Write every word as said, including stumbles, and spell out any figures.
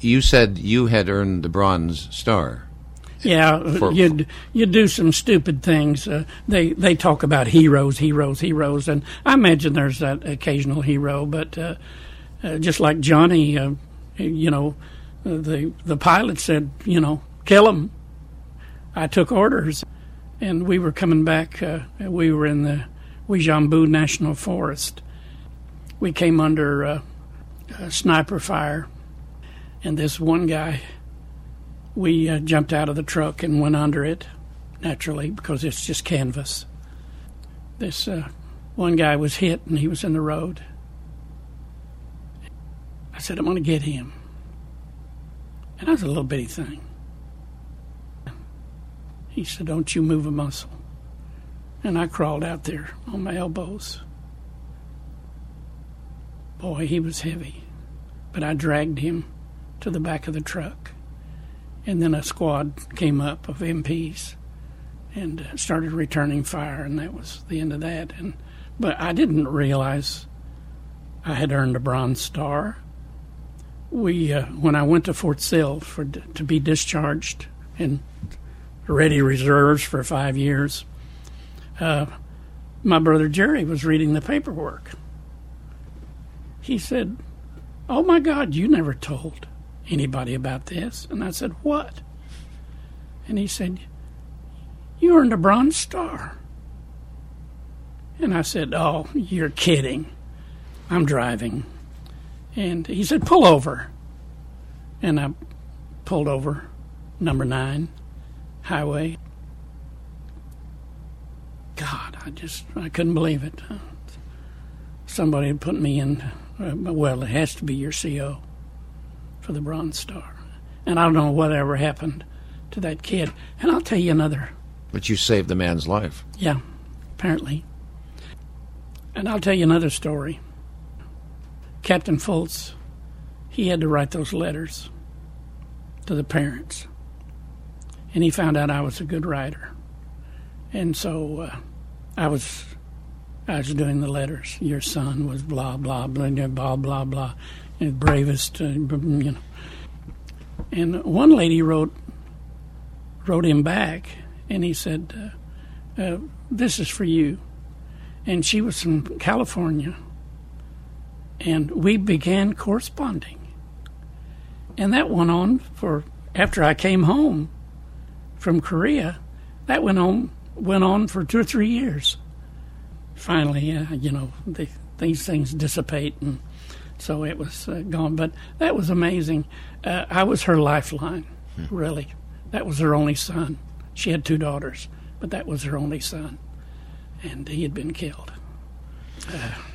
you said you had earned the Bronze Star. Yeah, For, you'd you'd do some stupid things. Uh, they they talk about heroes, heroes, heroes, and I imagine there's that occasional hero. But uh, uh, just like Johnny, uh, you know, the the pilot said, you know, kill him. I took orders, and we were coming back. Uh, we were in the Wijambu National Forest. We came under uh, uh, sniper fire, and this one guy. We uh, jumped out of the truck and went under it, naturally, because it's just canvas. This uh, one guy was hit, and he was in the road. I said, I'm going to get him. And I was a little bitty thing. He said, don't you move a muscle. And I crawled out there on my elbows. Boy, he was heavy. But I dragged him to the back of the truck. And then a squad came up of M Ps and started returning fire, and that was the end of that. And but I didn't realize I had earned a Bronze Star. We, uh, when I went to Fort Sill for to be discharged and ready reserves for five years, uh, my brother Jerry was reading the paperwork. He said, "Oh my God, you never told anybody about this?" And I said, "What?" And he said, "You earned a Bronze Star." And I said, "Oh, you're kidding. I'm driving." And he said, "Pull over." And I pulled over, number nine, highway. God, I just, I couldn't believe it. Somebody had put me in, uh, well, it has to be your C O for the Bronze Star. And I don't know whatever happened to that kid. And I'll tell you another. But you saved the man's life. Yeah, apparently. And I'll tell you another story. Captain Fultz, he had to write those letters to the parents. And he found out I was a good writer. And so uh, I was I was doing the letters. Your son was blah, blah, blah, blah, blah, blah. The bravest, uh, you know. And one lady wrote wrote him back, and he said, uh, uh, "This is for you." And she was from California, and we began corresponding. And that went on for after I came home from Korea. That went on went on for two or three years. Finally, uh, you know, the, these things dissipate, and so it was uh, gone. But that was amazing. Uh, I was her lifeline, hmm. really. That was her only son. She had two daughters, but that was her only son, and he had been killed. Uh,